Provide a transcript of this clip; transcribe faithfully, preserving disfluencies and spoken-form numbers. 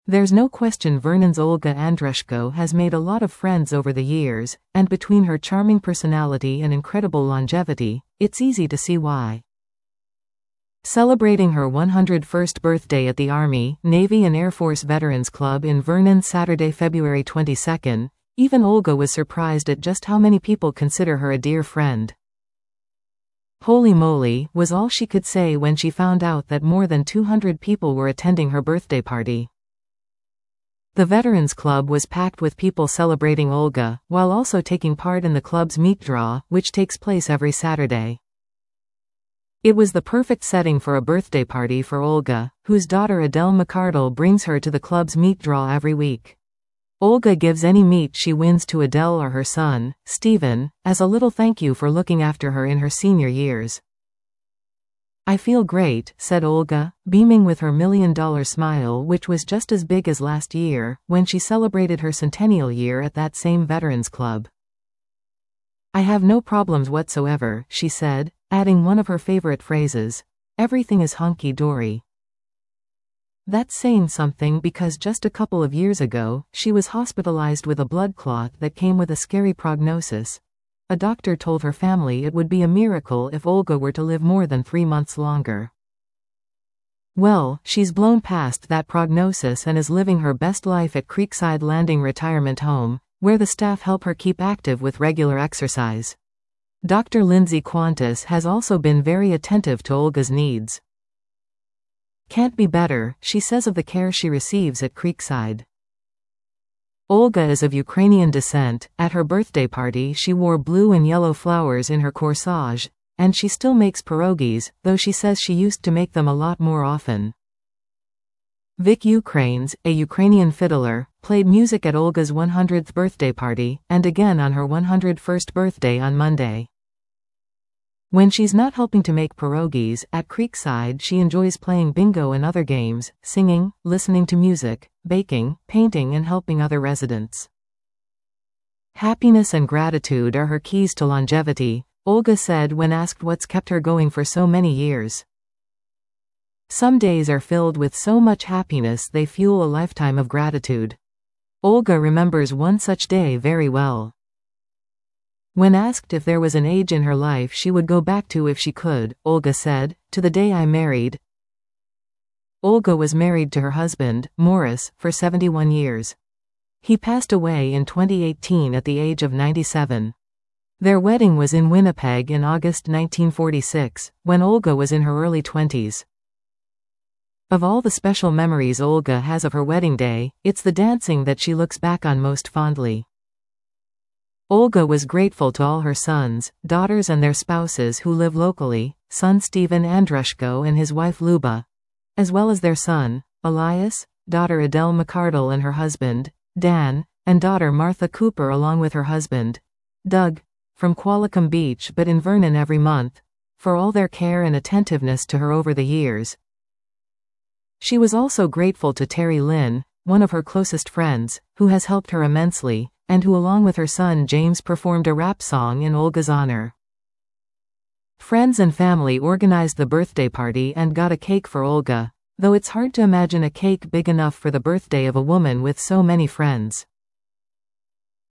There's no question Vernon's Olga Andrushko has made a lot of friends over the years, and between her charming personality and incredible longevity, it's easy to see why. Celebrating her one hundred first birthday at the Army, Navy and Air Force Veterans Club in Vernon Saturday, February twenty-second, even Olga was surprised at just how many people consider her a dear friend. "Holy moly," was all she could say when she found out that more than two hundred people were attending her birthday party. The Veterans Club was packed with people celebrating Olga, while also taking part in the club's meat draw, which takes place every Saturday. It was the perfect setting for a birthday party for Olga, whose daughter Adele McCardle brings her to the club's meat draw every week. Olga gives any meat she wins to Adele or her son, Stephen, as a little thank you for looking after her in her senior years. "I feel great," said Olga, beaming with her million-dollar smile, which was just as big as last year, when she celebrated her centennial year at that same Veterans Club. "I have no problems whatsoever," she said, adding one of her favorite phrases, "Everything is hunky-dory." That's saying something, because just a couple of years ago, she was hospitalized with a blood clot that came with a scary prognosis. A doctor told her family it would be a miracle if Olga were to live more than three months longer. Well, she's blown past that prognosis and is living her best life at Creekside Landing Retirement Home, where the staff help her keep active with regular exercise. Doctor Lindsay Qantas has also been very attentive to Olga's needs. "Can't be better," she says of the care she receives at Creekside. Olga is of Ukrainian descent. At her birthday party she wore blue and yellow flowers in her corsage, and she still makes pierogies, though she says she used to make them a lot more often. Vic Ukraines, a Ukrainian fiddler, played music at Olga's one hundredth birthday party, and again on her one hundred first birthday on Monday. When she's not helping to make pierogies, at Creekside she enjoys playing bingo and other games, singing, listening to music, baking, painting and helping other residents. Happiness and gratitude are her keys to longevity, Olga said when asked what's kept her going for so many years. "Some days are filled with so much happiness they fuel a lifetime of gratitude." Olga remembers one such day very well. When asked if there was an age in her life she would go back to if she could, Olga said, "To the day I married." Olga was married to her husband, Morris, for seventy-one years. He passed away in twenty eighteen at the age of ninety-seven. Their wedding was in Winnipeg in August nineteen forty-six, when Olga was in her early twenties. Of all the special memories Olga has of her wedding day, it's the dancing that she looks back on most fondly. Olga was grateful to all her sons, daughters and their spouses who live locally, son Stephen Andrushko and his wife Luba, as well as their son, Elias, daughter Adele McCardle and her husband, Dan, and daughter Martha Cooper along with her husband, Doug, from Qualicum Beach but in Vernon every month, for all their care and attentiveness to her over the years. She was also grateful to Terry Lynn, one of her closest friends, who has helped her immensely, and who along with her son James performed a rap song in Olga's honor. Friends and family organized the birthday party and got a cake for Olga, though it's hard to imagine a cake big enough for the birthday of a woman with so many friends.